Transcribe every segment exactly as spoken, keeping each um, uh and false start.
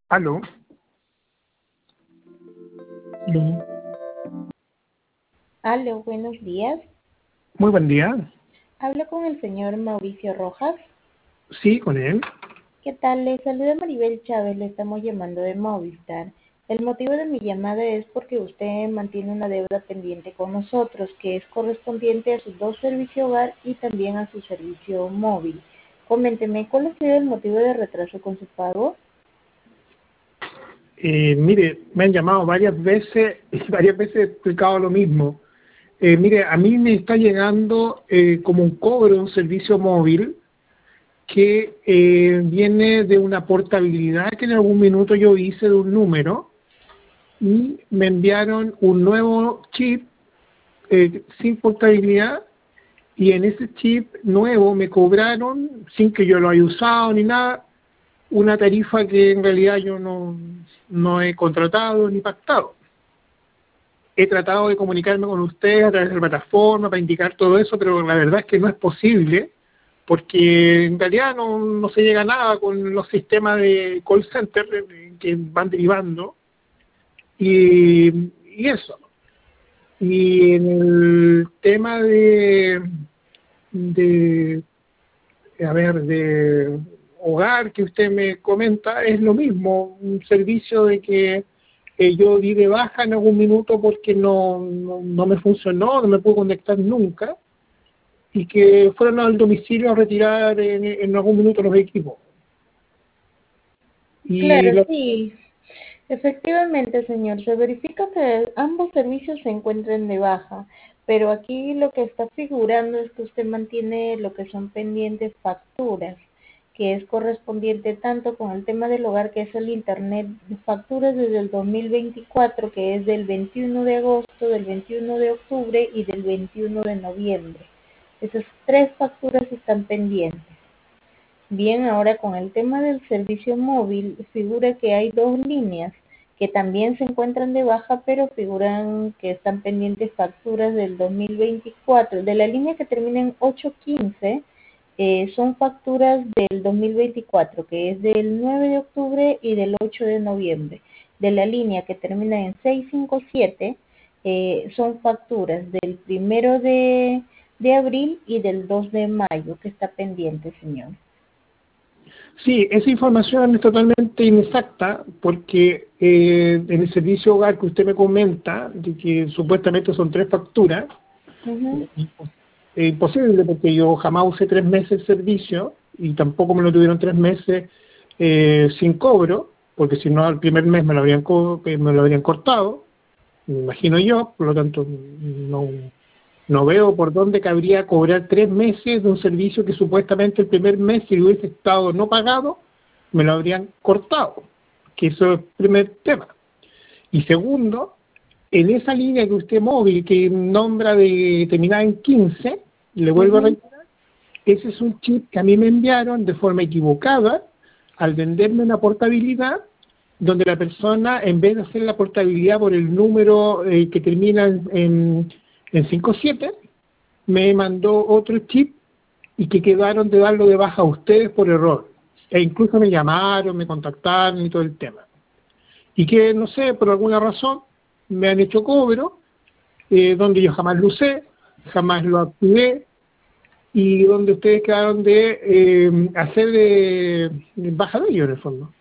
Aló. Aló. Aló, buenos días. Muy buen día. Hablo con el señor Mauricio Rojas. Sí, con él. ¿Qué tal? Le saluda Maribel Chávez, le estamos llamando de Movistar. El motivo de mi llamada es porque usted mantiene una deuda pendiente con nosotros, que es correspondiente a sus dos servicios hogar y también a su servicio móvil. Coménteme, ¿cuál ha sido el motivo de retraso con su pago? Eh, mire, me han llamado varias veces y varias veces he explicado lo mismo. Eh, mire, a mí me está llegando eh, como un cobro un servicio móvil que eh, viene de una portabilidad que en algún minuto yo hice de un número y me enviaron un nuevo chip eh, sin portabilidad, y en ese chip nuevo me cobraron, sin que yo lo haya usado ni nada, una tarifa que en realidad yo no, no he contratado ni pactado. He tratado de comunicarme con ustedes a través de la plataforma para indicar todo eso, pero la verdad es que no es posible, porque en realidad no, no se llega a nada con los sistemas de call center que van derivando, y, y eso. Y en el tema de, de a ver, de hogar que usted me comenta, es lo mismo, un servicio de que eh, yo di de baja en algún minuto porque no, no, no me funcionó, no me pude conectar nunca, y que fueron al domicilio a retirar en, en algún minuto los equipos. Y Claro, lo, sí. Efectivamente, señor, se verifica que ambos servicios se encuentran de baja, pero aquí lo que está figurando es que usted mantiene lo que son pendientes facturas, que es correspondiente tanto con el tema del hogar, que es el Internet, de facturas desde el dos mil veinticuatro, que es del veintiuno de agosto, del veintiuno de octubre y del veintiuno de noviembre. Esas tres facturas están pendientes. Bien, ahora con el tema del servicio móvil, figura que hay dos líneas que también se encuentran de baja, pero figuran que están pendientes facturas del dos mil veinticuatro. De la línea que termina en ocho quince, eh, son facturas del dos mil veinticuatro, que es del nueve de octubre y del ocho de noviembre. De la línea que termina en seiscientos cincuenta y siete, eh, son facturas del primero de, de abril y del dos de mayo, que está pendiente, señor. sí, esa información es totalmente inexacta, porque eh, en el servicio hogar que usted me comenta, de que supuestamente son tres facturas, Uh-huh. es imposible, porque yo jamás usé tres meses el servicio y tampoco me lo tuvieron tres meses eh, sin cobro, porque si no al primer mes me lo habrían co me lo habrían cortado, me imagino yo. Por lo tanto no, no veo por dónde cabría cobrar tres meses de un servicio que supuestamente el primer mes, si hubiese estado no pagado, me lo habrían cortado, que eso es el primer tema. Y segundo, en esa línea que usted móvil, que nombra de terminada en quince, le vuelvo a Uh-huh. reiterar, ese es un chip que a mí me enviaron de forma equivocada al venderme una portabilidad, donde la persona, en vez de hacer la portabilidad por el número eh, que termina en, en, en cinco siete, me mandó otro chip y que quedaron de darlo de baja a ustedes por error. E incluso me llamaron, me contactaron y todo el tema. Y que, no sé, por alguna razón, me han hecho cobro, eh, donde yo jamás lo usé, jamás lo activé, y donde ustedes quedaron de eh, hacer de, de baja de ello, en el fondo.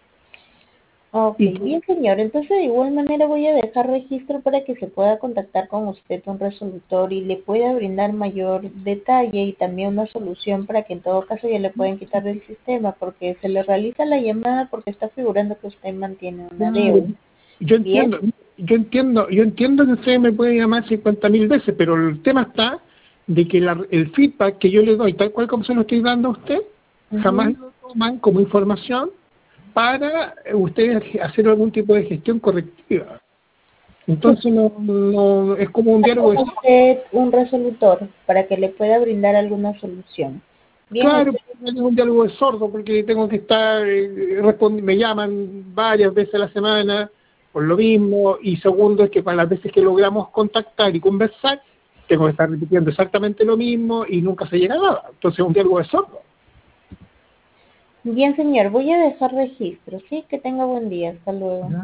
Ok, Y que, bien, señor. Entonces, de igual manera voy a dejar registro para que se pueda contactar con usted un resolutor y le pueda brindar mayor detalle y también una solución para que en todo caso ya le pueden quitar del sistema, porque se le realiza la llamada porque está figurando que usted mantiene una claro, deuda. yo Bien. entiendo, yo entiendo, yo entiendo que ustedes me pueden llamar cincuenta mil veces, pero el tema está de que la, el feedback que yo le doy, tal cual como se lo estoy dando a usted, jamás Ujú. lo toman como información para ustedes hacer algún tipo de gestión correctiva. Entonces no, no es como un diálogo de Con sordos. usted un resolutor para que le pueda brindar alguna solución. Bien, Claro, usted. es un diálogo de sordo, porque tengo que estar, eh, respondi- me llaman varias veces a la semana por lo mismo, y segundo es que para las veces que logramos contactar y conversar, tengo que estar repitiendo exactamente lo mismo y nunca se llega a nada. Entonces es un diálogo de sordo. Bien, señor, voy a dejar registro, ¿sí? Que tenga buen día. Hasta luego.